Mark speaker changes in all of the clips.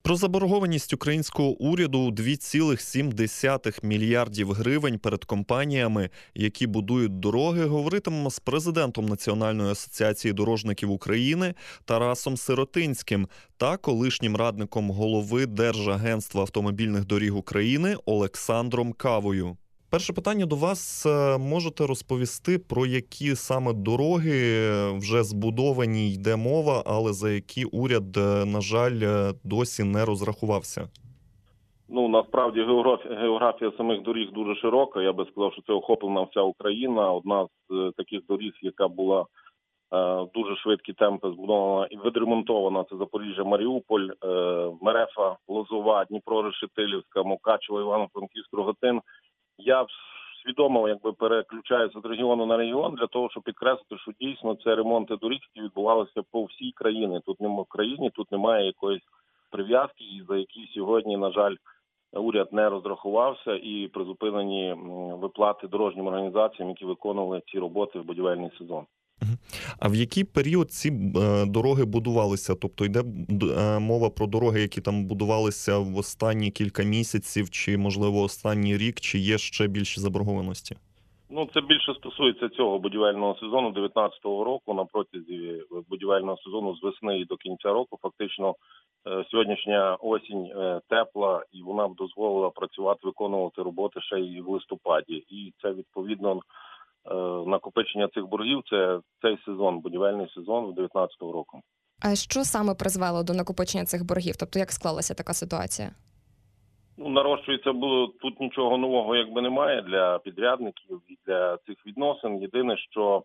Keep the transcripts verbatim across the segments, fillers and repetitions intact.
Speaker 1: Про заборгованість українського уряду у два цілих сім десятих мільярдів гривень перед компаніями, які будують дороги, говоритимемо з президентом Національної асоціації дорожників України Тарасом Сиротинським та колишнім радником голови Держагентства автомобільних доріг України Олександром Кавою. Перше питання до вас. Можете розповісти, про які саме дороги вже збудовані йде мова, але за які уряд, на жаль, досі не розрахувався?
Speaker 2: Ну, насправді, географія, географія самих доріг дуже широка. Я би сказав, що це охоплена вся Україна. Одна з таких доріг, яка була е, дуже швидкі темпи збудована і відремонтована, це Запоріжжя-Маріуполь, е, Мерефа, Лозова, Дніпро-Решетилівська, Мукачево, Івано-Франківськ, Рогатин. Я свідомо якби переключаюся з регіону на регіон для того, щоб підкреслити, що дійсно це ремонти доріг, які відбувалися по всій країні. Тут немає в країні, тут немає якоїсь прив'язки, і за які сьогодні, на жаль, уряд не розрахувався і призупинені виплати дорожнім організаціям, які виконували ці роботи в будівельний сезон.
Speaker 1: А в який період ці е, дороги будувалися? Тобто йде е, мова про дороги, які там будувалися в останні кілька місяців, чи, можливо, останній рік, чи є ще більші заборгованості?
Speaker 2: Ну, це більше стосується цього будівельного сезону дев'ятнадцятого року. На протязі будівельного сезону з весни і до кінця року фактично е, сьогоднішня осінь е, тепла, і вона б дозволила працювати, виконувати роботи ще й в листопаді. І це, відповідно, накопичення цих боргів – це цей сезон, будівельний сезон дев'ятнадцятого року.
Speaker 3: А що саме призвело до накопичення цих боргів? Тобто як склалася така ситуація?
Speaker 2: Ну, нарощується, бо тут нічого нового якби немає для підрядників і для цих відносин. Єдине, що,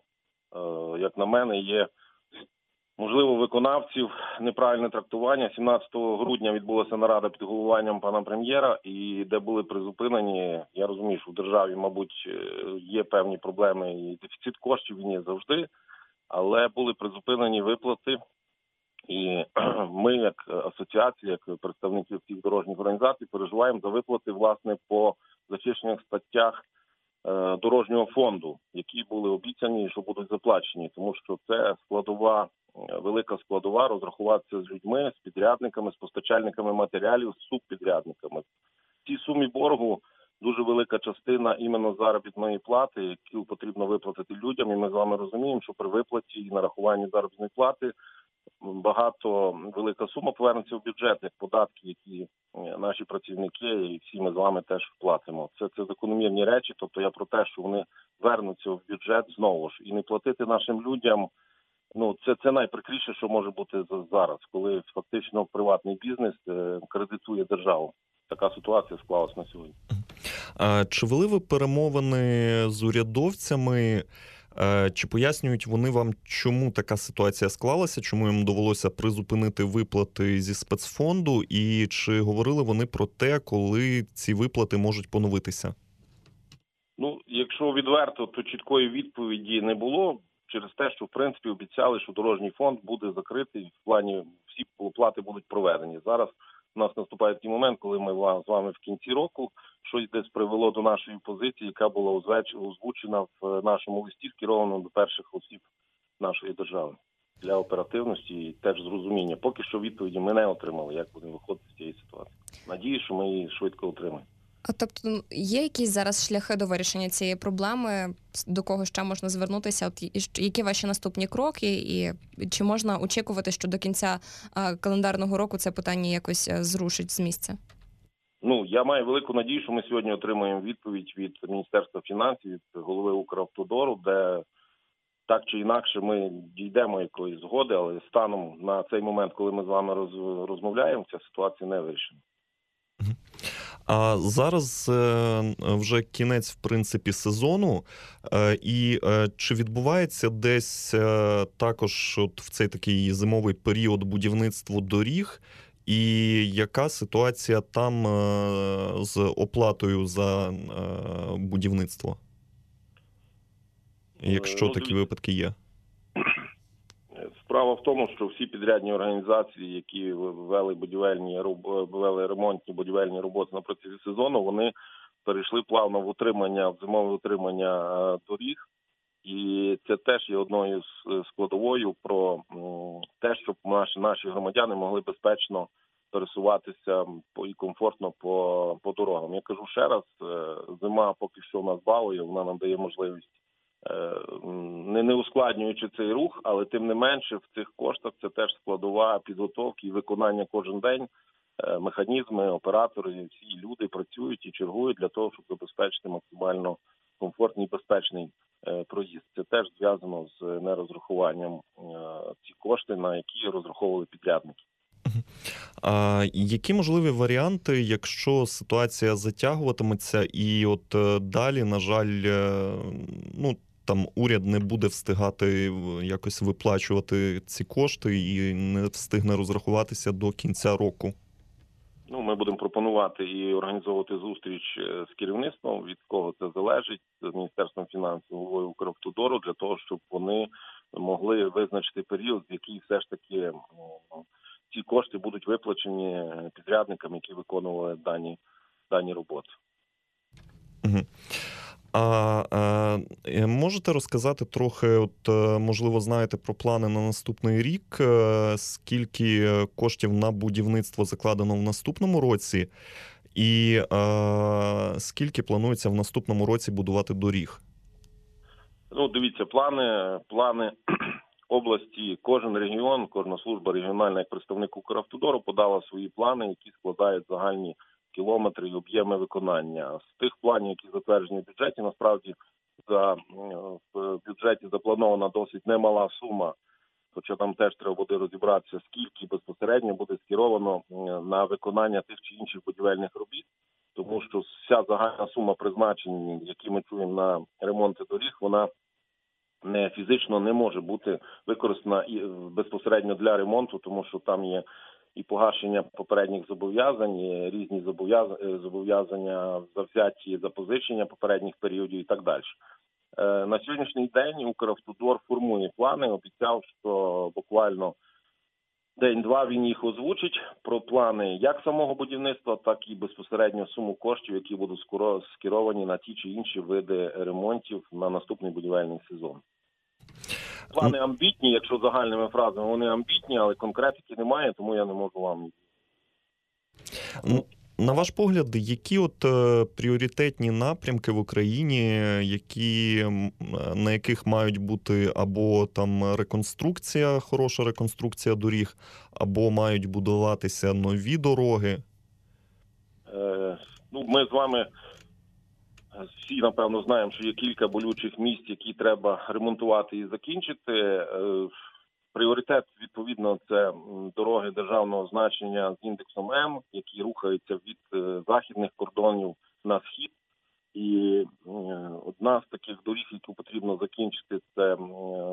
Speaker 2: як на мене, є, можливо, виконавців неправильне трактування. сімнадцятого грудня відбулася нарада під головуванням пана прем'єра, і де були призупинені, я розумію, що в державі, мабуть, є певні проблеми і дефіцит коштів, він є завжди, але були призупинені виплати. І ми, як асоціація, як представники всіх дорожніх організацій, переживаємо за виплати, власне, по захищених статтях е, дорожнього фонду, які були обіцяні, що будуть заплачені, тому що це складова, велика складова, розрахуватися з людьми, з підрядниками, з постачальниками матеріалів, з субпідрядниками. В цій сумі боргу дуже велика частина іменно заробітної плати, яку потрібно виплатити людям, і ми з вами розуміємо, що при виплаті і нарахуванні заробітної плати багато, велика сума повернеться в бюджет, як податки, які наші працівники і всі ми з вами теж вплатимо. Це, це закономірні речі, тобто я про те, що вони вернуться в бюджет знову ж. І не платити нашим людям, ну, це, це найприкріше, що може бути зараз, коли фактично приватний бізнес кредитує державу. Така ситуація склалась на сьогодні.
Speaker 1: А чи вели ви перемовини з урядовцями? Чи пояснюють вони вам, чому така ситуація склалася, чому їм довелося призупинити виплати зі спецфонду, і чи говорили вони про те, коли ці виплати можуть поновитися?
Speaker 2: Ну, якщо відверто, то чіткої відповіді не було через те, що, в принципі, обіцяли, що дорожній фонд буде закритий, в плані всі оплати будуть проведені. Зараз у нас наступає такий момент, коли ми з вами в кінці року щось десь привело до нашої позиції, яка була озвучена в нашому листі, скерованому до перших осіб нашої держави для оперативності і теж зрозуміння. Поки що відповіді ми не отримали, як будемо виходити з цієї ситуації. Надію, що ми її швидко отримаємо.
Speaker 3: А тобто є якісь зараз шляхи до вирішення цієї проблеми? До кого ще можна звернутися? От які ваші наступні кроки? І чи можна очікувати, що до кінця календарного року це питання якось зрушить з місця?
Speaker 2: Ну, я маю велику надію, що ми сьогодні отримаємо відповідь від Міністерства фінансів, від голови Укравтодору, де так чи інакше ми дійдемо якоїсь згоди, але станом на цей момент, коли ми з вами розмовляємо, ця ситуація не вирішена.
Speaker 1: А зараз вже кінець, в принципі, сезону, і чи відбувається десь також от в цей такий зимовий період будівництво доріг, і яка ситуація там з оплатою за будівництво, якщо
Speaker 2: ну,
Speaker 1: такі випадки є?
Speaker 2: Справа в тому, що всі підрядні організації, які вели будівельні вели ремонтні будівельні роботи на протязі сезону, вони перейшли плавно в утримання, в зимове утримання доріг. І це теж є одною з складовою про те, щоб наші, наші громадяни могли безпечно пересуватися по і комфортно по, по дорогам. Я кажу ще раз, е, зима поки що в нас балує, вона нам дає можливість, е, не, не ускладнюючи цей рух, але тим не менше в цих коштах це теж складова підготовки і виконання кожен день. Е, Механізми, оператори, всі люди працюють і чергують для того, щоб забезпечити максимально комфортний і безпечний е, проїзд. Це теж зв'язано з нерозрахуванням е, ці кошти, на які розраховували підрядники.
Speaker 1: А які можливі варіанти, якщо ситуація затягуватиметься і от е, далі, на жаль, е, ну, там уряд не буде встигати в- якось виплачувати ці кошти і не встигне розрахуватися до кінця року?
Speaker 2: Ну, ми будемо пропонувати і організовувати зустріч е, з керівництвом, від кого це залежить, з Міністерством фінансів, головою Укравтодору, для того, щоб вони могли визначити період, в який все ж таки м, ці кошти будуть виплачені підрядникам, які виконували дані, дані роботи.
Speaker 1: Мгм. А, а е, можете розказати трохи, от, е, можливо, знаєте про плани на наступний рік, е, скільки е, коштів на будівництво закладено в наступному році, і е, скільки планується в наступному році будувати доріг?
Speaker 2: Ну, дивіться, плани, плани області, кожен регіон, кожна служба регіональна, як представник Укравтодору, подала свої плани, які складають загальні кілометри і об'єми виконання. З тих планів, які затверджені в бюджеті, насправді за, м, в бюджеті запланована досить немала сума, хоча там теж треба буде розібратися, скільки безпосередньо буде скеровано м, на виконання тих чи інших будівельних робіт, тому що вся загальна сума призначень, які ми чуємо на ремонти доріг, вона не фізично не може бути використана і е, безпосередньо для ремонту, тому що там є і погашення попередніх зобов'язань, і різні зобов'яз- е, зобов'язання завзяті запозичення попередніх періодів і так далі. Е, На сьогоднішній день Укравтодор формує плани, обіцяв, що буквально день-два він їх озвучить про плани як самого будівництва, так і безпосередньо суму коштів, які будуть скоро скеровані на ті чи інші види ремонтів на наступний будівельний сезон. Плани амбітні, якщо загальними фразами, вони амбітні, але конкретики немає, тому я не можу вам.
Speaker 1: Н- На ваш погляд, які от е, пріоритетні напрямки в Україні, які, м, е, на яких мають бути або там реконструкція, хороша реконструкція доріг, або мають будуватися нові дороги?
Speaker 2: Е, ну, ми з вами всі, напевно, знаємо, що є кілька болючих місць, які треба ремонтувати і закінчити. Е, Пріоритет, відповідно, це м, дороги державного значення з індексом М, які рухаються від е, західних кордонів на схід. І е, одна з таких доріг, яку потрібно закінчити, це м,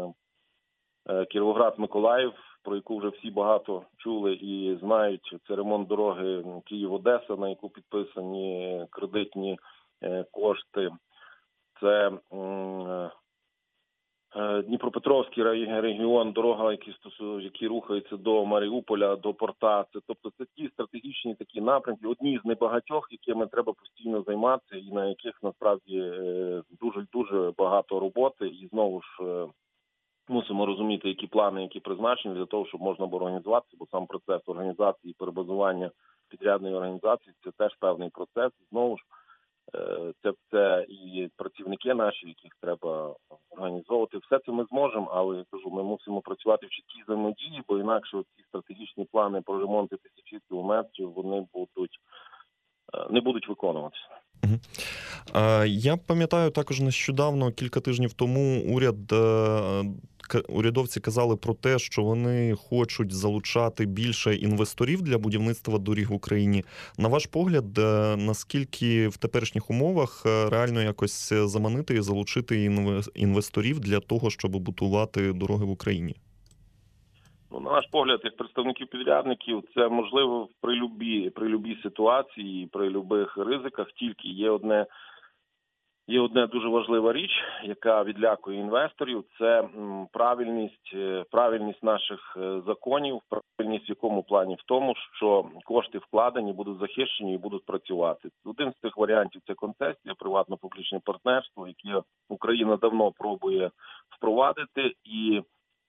Speaker 2: е, Кіровоград-Миколаїв, про яку вже всі багато чули і знають. Це ремонт дороги Київ-Одеса, на яку підписані кредитні е, кошти. Це м, е, Дніпропетровський рай- регіон, дорога, які стосу, які рухаються до Маріуполя, до порта. Це, тобто, це ті стратегічні такі напрямки, одні з небагатьох, якими треба постійно займатися, і на яких насправді е, дуже дуже багато роботи. І знову ж е, мусимо розуміти, які плани, які призначені для того, щоб можна було організуватися, бо сам процес організації і перебазування підрядної організації це теж певний процес. Знову ж Е, Це, це і працівники наші, яких треба організовувати. Все це ми зможемо, але я кажу, ми мусимо працювати в чіткій взаємодії, бо інакше ці стратегічні плани про ремонти тисячі кілометрів, вони будуть е, не будуть виконуватися.
Speaker 1: Мгм. А, Я пам'ятаю, також нещодавно, кілька тижнів тому, уряд, е, к- урядовці казали про те, що вони хочуть залучати більше інвесторів для будівництва доріг в Україні. На ваш погляд, е, наскільки в теперішніх умовах е, реально якось е, заманити і залучити інве- інвесторів для того, щоб будувати дороги в Україні?
Speaker 2: Ну, на наш погляд, як представників підрядників, це можливо при любій, при любій ситуації, при любих ризиках, тільки є одне Є одна дуже важлива річ, яка відлякує інвесторів, це м, правильність, е, правильність наших е, законів, правильність в якому плані? В тому, що кошти вкладені, будуть захищені і будуть працювати. Один з цих варіантів – це концесія, приватно-публічне партнерство, яке Україна давно пробує впровадити, і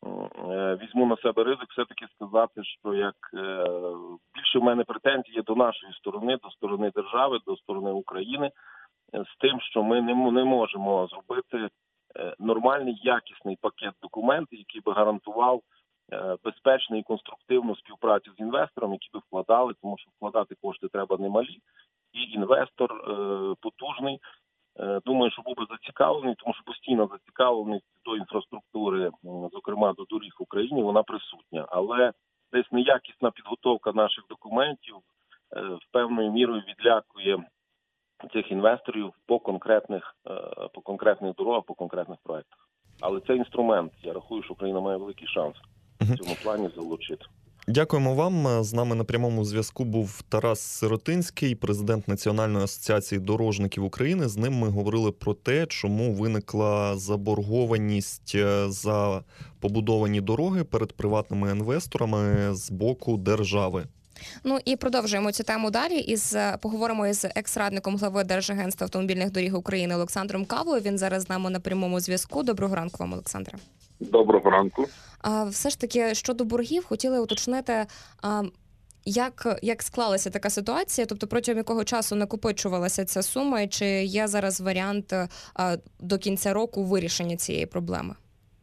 Speaker 2: е, візьму на себе ризик все-таки сказати, що як е, більше в мене претензії є до нашої сторони, до сторони держави, до сторони України, е, з тим, що ми не, м- не можемо зробити е, нормальний, якісний пакет документів, який би гарантував е, безпечну і конструктивну співпрацю з інвестором, які би вкладали, тому що вкладати кошти треба немалі, і інвестор е, потужний. Е, Думаю, що був би зацікавлений, тому що постійно зацікавленість до інфраструктури, м, зокрема до доріг в Україні, вона присутня. Але десь неякісна підготовка наших документів е, в певною мірою відлякує цих інвесторів по конкретних, е, по конкретних дорогах, по конкретних проектах. Але це інструмент. Я рахую, що Україна має великий шанс в цьому плані залучити.
Speaker 1: Дякуємо вам. З нами на прямому зв'язку був Тарас Сиротинський, президент Національної асоціації дорожників України. З ним ми говорили про те, чому виникла заборгованість за побудовані дороги перед приватними інвесторами з боку держави.
Speaker 3: Ну і продовжуємо цю тему далі. Із поговоримо із екс-радником глави Держагентства автомобільних доріг України Олександром Кавою. Він зараз з нами на прямому зв'язку. Доброго ранку вам, Олександре.
Speaker 4: Доброго ранку.
Speaker 3: А все ж таки щодо боргів, хотіли уточнити, а, як, як склалася така ситуація, тобто протягом якого часу накопичувалася ця сума, і чи є зараз варіант а, до кінця року вирішення цієї проблеми?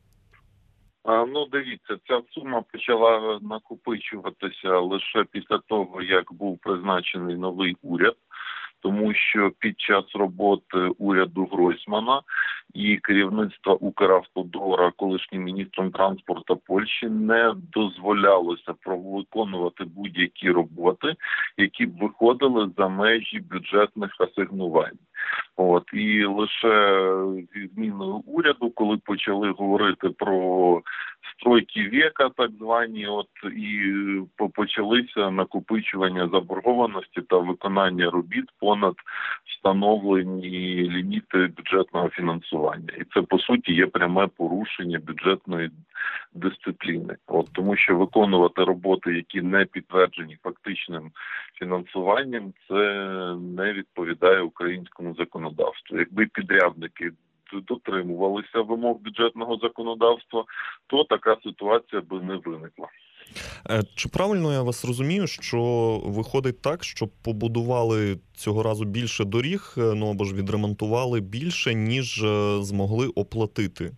Speaker 4: А, ну, дивіться, ця сума почала накопичуватися лише після того, як був призначений новий уряд, тому що під час роботи уряду Гройсмана і керівництва Укравтодора колишнім міністром транспорту Польщі не дозволялося виконувати будь-які роботи, які б виходили за межі бюджетних асигнувань. От і лише зі зміною уряду, коли почали говорити про стройки віка, так звані, от і почалися накопичування заборгованості та виконання робіт понад встановлені ліміти бюджетного фінансування. І це, по суті, є пряме порушення бюджетної дисципліни. От, тому що виконувати роботи, які не підтверджені фактичним фінансуванням, це не відповідає українському законодавству. Якби підрядники дотримувалися вимог бюджетного законодавства, то така ситуація би не виникла.
Speaker 1: Чи правильно я вас розумію, що виходить так, що побудували цього разу більше доріг, ну або ж відремонтували більше, ніж змогли оплатити?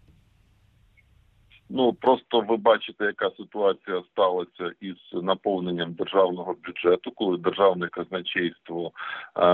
Speaker 4: Ну, просто ви бачите, яка ситуація сталася із наповненням державного бюджету, коли державне казначейство, е,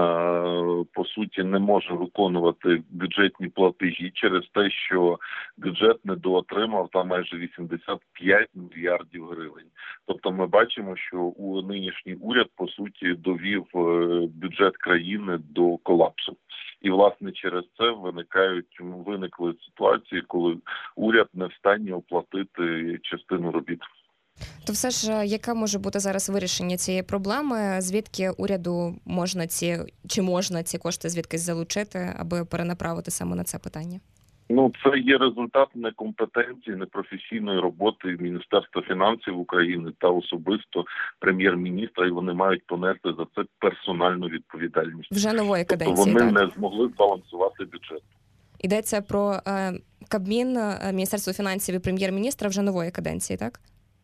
Speaker 4: по суті, не може виконувати бюджетні платежі через те, що бюджет недоотримав там майже вісімдесят п'ять мільярдів гривень. Тобто ми бачимо, що у нинішній уряд, по суті, довів бюджет країни до колапсу. І, власне, через це виникають, виникли ситуації, коли уряд не в стані оплатити частину робіт.
Speaker 3: То все ж, яке може бути зараз вирішення цієї проблеми? Звідки уряду можна ці, чи можна ці кошти звідкись залучити, аби перенаправити саме на це питання?
Speaker 4: Ну, це є результат некомпетенції, непрофесійної роботи Міністерства фінансів України та особисто прем'єр-міністра, і вони мають понести за це персональну відповідальність.
Speaker 3: Вже нової каденції,
Speaker 4: тобто вони
Speaker 3: так?
Speaker 4: не змогли збалансувати бюджет.
Speaker 3: Йдеться про е, Кабмін, Міністерство фінансів і прем'єр-міністра вже нової каденції, так?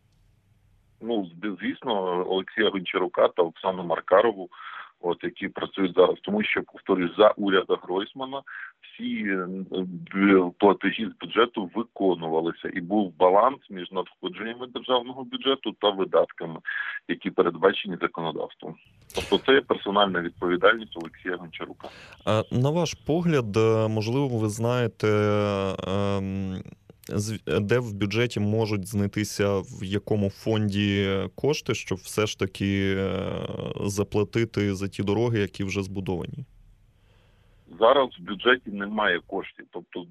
Speaker 4: Ну, звісно, Олексія Гончарука та Оксану Маркарову, от, які працюють зараз. Тому що, повторюю, за уряду Гройсмана всі платежі з бюджету виконувалися. І був баланс між надходженнями державного бюджету та видатками, які передбачені законодавством. Тобто це є персональна відповідальність Олексія Гончарука.
Speaker 1: На ваш погляд, можливо, ви знаєте, де в бюджеті можуть знайтися, в якому фонді кошти, щоб все ж таки заплатити за ті дороги, які вже збудовані?
Speaker 4: Зараз в бюджеті немає коштів. Тобто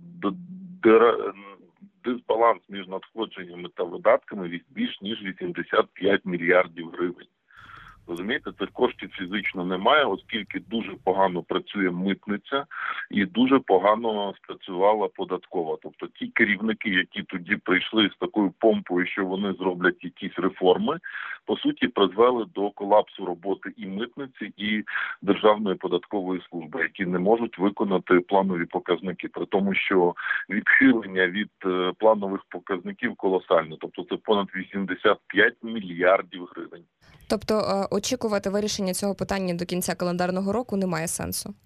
Speaker 4: дисбаланс між надходженнями та видатками більш ніж вісімдесят п'ять мільярдів гривень. Розумієте, цих коштів фізично немає, оскільки дуже погано працює митниця і дуже погано спрацювала податкова. Тобто ті керівники, які тоді прийшли з такою помпою, що вони зроблять якісь реформи, по суті, призвели до колапсу роботи і митниці, і Державної податкової служби, які не можуть виконати планові показники, при тому, що відхилення від планових показників колосальне. Тобто це понад вісімдесят п'ять мільярдів гривень.
Speaker 3: Тобто очікувати вирішення цього питання до кінця календарного року немає сенсу?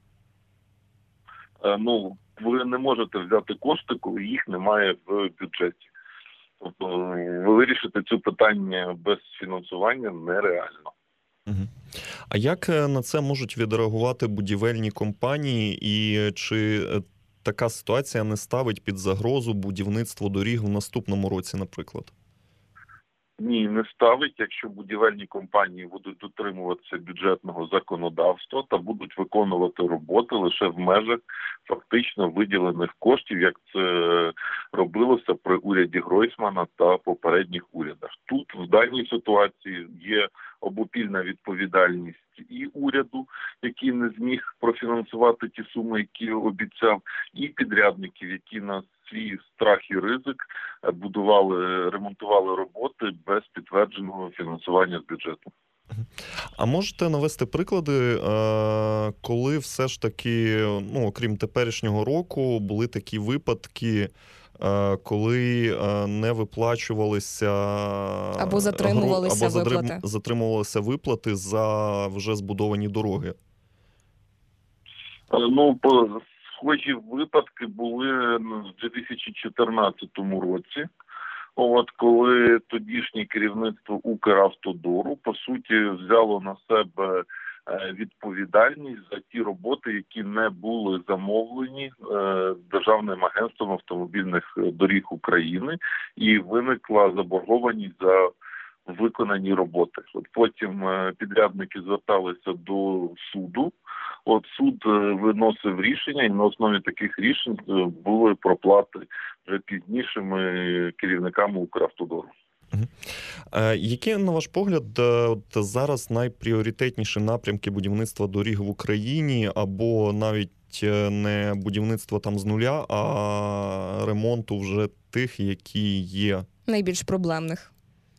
Speaker 4: Ну, ви не можете взяти кошти, коли їх немає в бюджеті. Тобто вирішити це питання без фінансування нереально.
Speaker 1: Угу. А як на це можуть відреагувати будівельні компанії і чи така ситуація не ставить під загрозу будівництво доріг в наступному році, наприклад?
Speaker 4: Ні, не ставить, якщо будівельні компанії будуть дотримуватися бюджетного законодавства та будуть виконувати роботи лише в межах фактично виділених коштів, як це робилося при уряді Гройсмана та попередніх урядах. Тут в даній ситуації є обопільна відповідальність і уряду, який не зміг профінансувати ті суми, які обіцяв, і підрядників, які на свій страх і ризик будували, ремонтували роботи без підтвердженого фінансування з бюджету.
Speaker 1: А можете навести приклади, коли все ж таки, ну, окрім теперішнього року, були такі випадки, коли не виплачувалися
Speaker 3: або затримувалися
Speaker 1: або задрим...
Speaker 3: виплати.
Speaker 1: затримувалися виплати за вже збудовані дороги?
Speaker 4: Ну, по схожі випадки були в дві тисячі чотирнадцятому році. От коли тодішнє керівництво Укравтодору, по суті, взяло на себе відповідальність за ті роботи, які не були замовлені Державним агентством автомобільних доріг України, і виникла заборгованість за виконані роботи. От потім підрядники зверталися до суду. От суд виносив рішення, і на основі таких рішень були проплати вже пізнішими керівниками Укравтодору.
Speaker 1: Які, на ваш погляд, от зараз найпріоритетніші напрямки будівництва доріг в Україні, або навіть не будівництво там з нуля, а ремонту вже тих, які є?
Speaker 3: Найбільш проблемних.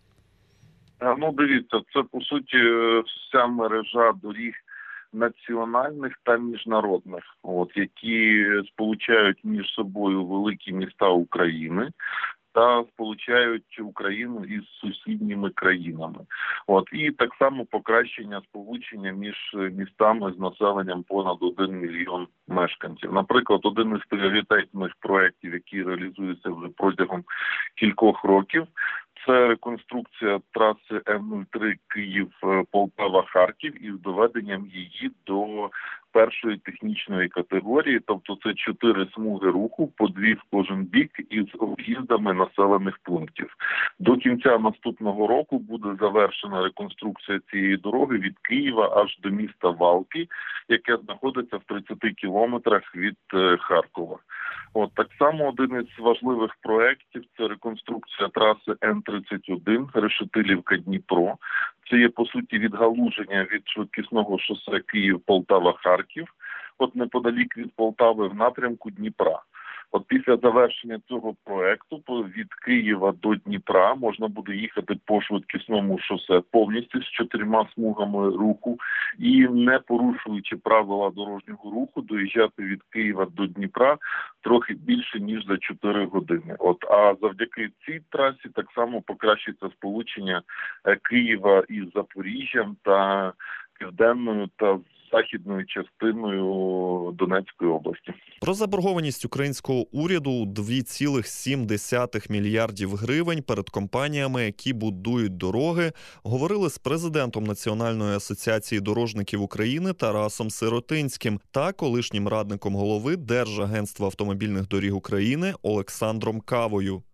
Speaker 4: Ну, дивіться, це, по суті, вся мережа доріг національних та міжнародних, от, які сполучають між собою великі міста України та сполучають Україну із сусідніми країнами. От, і так само покращення сполучення між містами з населенням понад один мільйон мешканців. Наприклад, один із пріоритетних проєктів, який реалізується вже протягом кількох років, це реконструкція траси М нуль три Київ-Полтава-Харків із доведенням її до першої технічної категорії, тобто це чотири смуги руху, по дві в кожен бік із об'їздами населених пунктів. До кінця наступного року буде завершена реконструкція цієї дороги від Києва аж до міста Валки, яке знаходиться в тридцяти кілометрах від Харкова. От так само один із важливих проєктів – це реконструкція траси Н тридцять один Решетилівка-Дніпро. Це є, по суті, відгалуження від швидкісного шосе Київ-Полтава-Харків, от неподалік від Полтави в напрямку Дніпра. От після завершення цього проекту від Києва до Дніпра можна буде їхати по швидкісному шосе повністю з чотирма смугами руху і, не порушуючи правила дорожнього руху, доїжджати від Києва до Дніпра трохи більше, ніж за чотири години. От, а завдяки цій трасі так само покращиться сполучення Києва із Запоріжжям та південною та західною частиною Донецької області.
Speaker 1: Про заборгованість українського уряду два цілих сім десятих мільярдів гривень перед компаніями, які будують дороги, говорили з президентом Національної асоціації дорожників України Тарасом Сиротинським та колишнім радником голови Держагентства автомобільних доріг України Олександром Кавою.